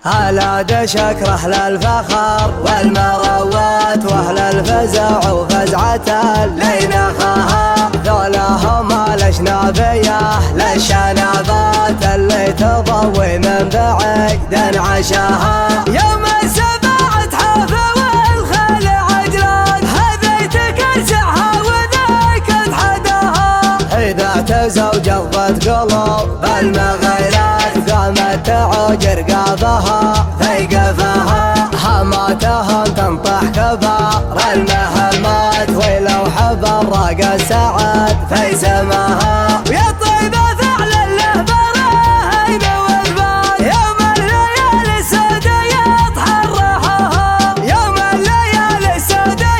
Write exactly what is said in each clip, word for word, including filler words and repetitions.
على دشك رحل الفخر والمروات واهل الفزع وفزعة اللينخها، ذولهم الاشنابيه للشنبات اللي تضوي من بعيد عشاها. يوم السبع تحافى والخيل عجلات هذي تكرسعها وذاك تحداها، إذا تزوج ضبط قلوب المغيرات قامت تعوج رقابها في قفاها. حماتهم تنطح كبار المهمات ولو حب الراق السعد في سماها. ويا طيبة فعل له براهين واثبات يوم الليالي السوداء يتحرحها، يوم الليالي السوداء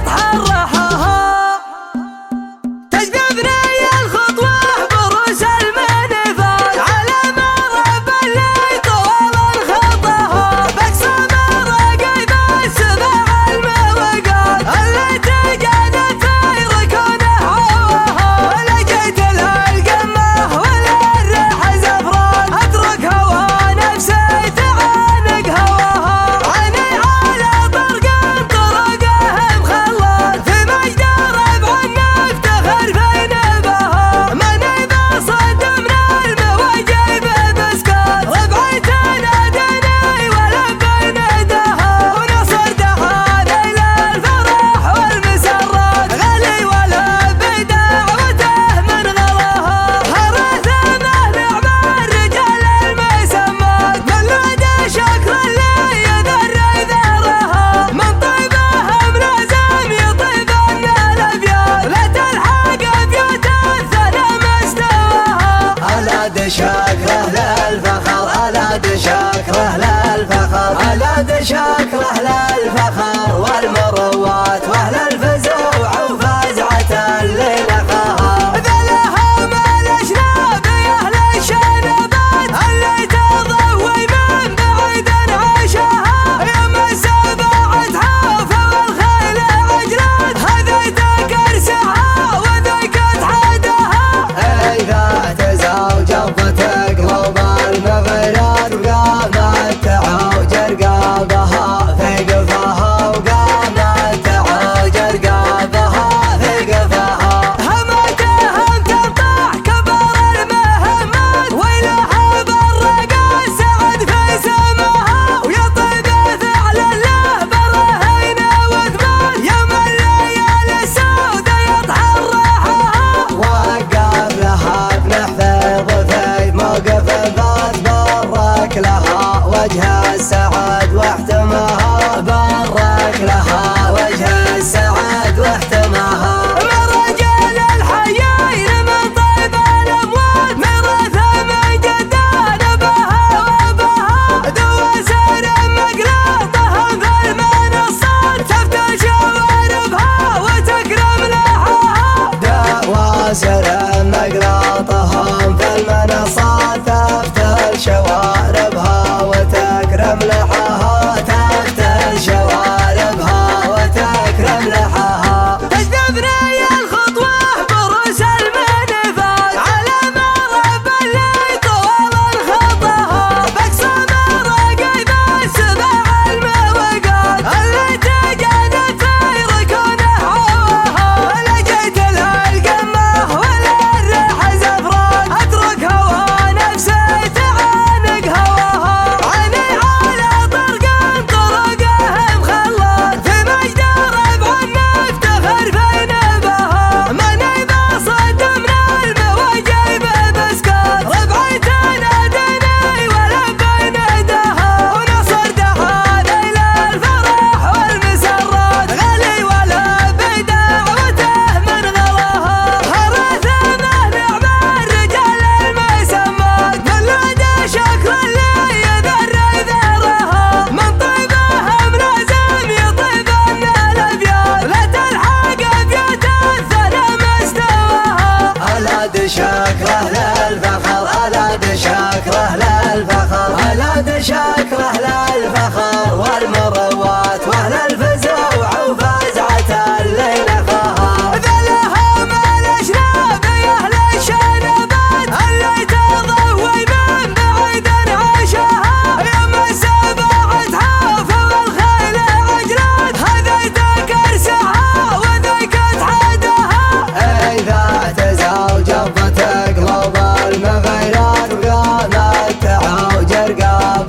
يتحرحها. تجذبني الخطوة بروس المنفات على مرب اللي طول الخطها، بقسم الرقيب السبع الموقات اللي تجانت في ركونه عواها. ولا جيت لها القمة ولا الريح زفران اترك هوا نفسي تعانق هواها. عيني على طرق طرقهم خلات في مجد ربع نفتخر في نبها، ماني بصد من المواجب بسكات ربعي تنادني ولبي نداها. ونصرتها ذيل الفرح والمسرات غالي ولا بدعوته من غلاها. هرثمه نعم الرجال المسمات من لدى شكر اللي يذر ذرها، من طيبهم لازم يطيب الابيات لا تلحق ابيات الثنى مستواها. على دشاكره للفخر على دشاكره للفخر على دشاكره للفخر والمروات واهل الفزوع وفزعة اللي لقاها. ذلهم الاشناب اهل الشنبات اللي تضوي من بعيد عشاها. يوم السبع تحافى والخيل عجلات هذي تكرسعها وذيك تحداها، إذا تزوج تقلب المغيرات وقامت تعوج رقابها في قفاها، وقامت تعوج رقابها في قفاها. همتهم تنطح كبار المهمات ويلها بالرقا السعد في سماها. ويا طيبة فعل له براهين واثبات يوم الليالي السوداء يتحرحها. وقف لها بنحفظ في موقف الذات بارك لها وجه السعد واحتماها، بارك لها وجه السعد واحتماها. من رجال الحيين من طيب الاموات ميراث من جدان بها وبها، دواسر مقلاطهم في المنصات تفتش شواربها وتكرم لحاها. دواسر مقلاطهم في المنصات تفتل شواربها وتكرم لحاها، تفتل شواربها الرقاب.